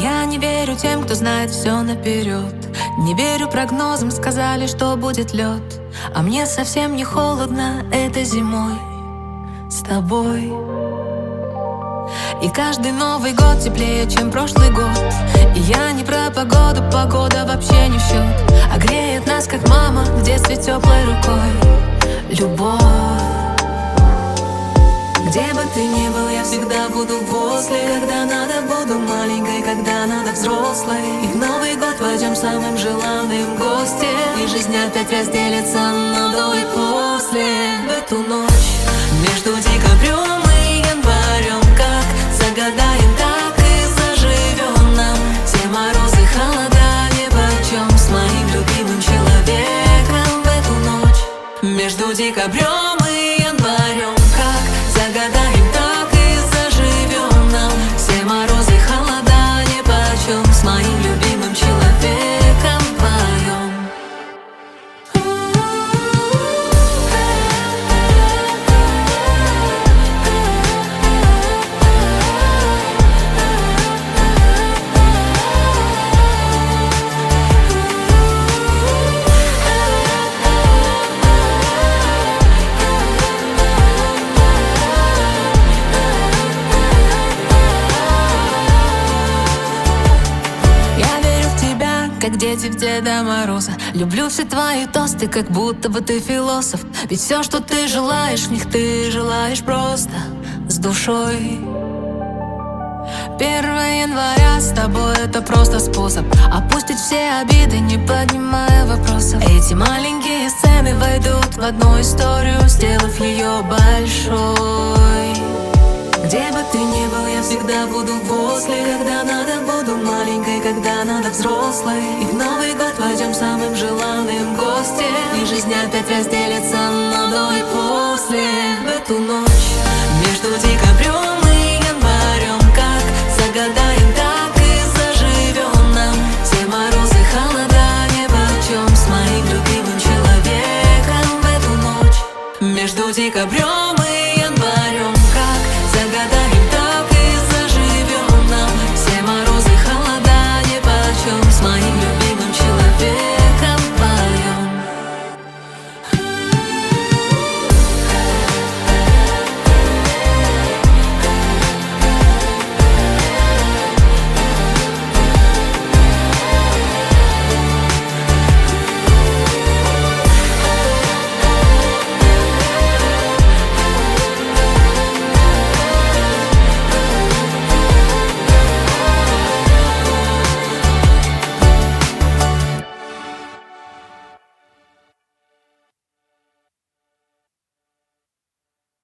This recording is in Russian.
Я не верю тем, кто знает все наперед. Не верю прогнозам, сказали, что будет лед. А мне совсем не холодно этой зимой с тобой. И каждый Новый год теплее, чем прошлый год. И я не про погоду, погода вообще не в счет. А греет нас, как мама в детстве теплой рукой. Любовь. Где бы ты ни был, я всегда буду возле. Когда надо, буду маленькой, когда надо, взрослой. И в Новый год войдем самым желанным гостем. И жизнь опять разделится на до и после. В эту ночь между декабрем и январем, как загадаем, так и заживем нам. Все морозы, холода, нипочем. С моим любимым человеком в эту ночь между декабрем и январем, как загадаем, так и заживем нам. Все морозы, холода, нипочем. С моим любимым человеком вдвоем. Как дети в Деда Мороза. Люблю все твои тосты, как будто бы ты философ. Ведь все, что ты желаешь, в них ты желаешь просто с душой. 1 января с тобой это просто способ опустить все обиды, не поднимая вопросов. Эти маленькие сцены войдут в одну историю, сделав ее большой. Где бы ты ни был, я всегда буду возле. Когда надо, буду маленькой, когда надо, взрослой. И в Новый год войдем самым желанным гостем. И жизнь опять разделится на до и после. В эту ночь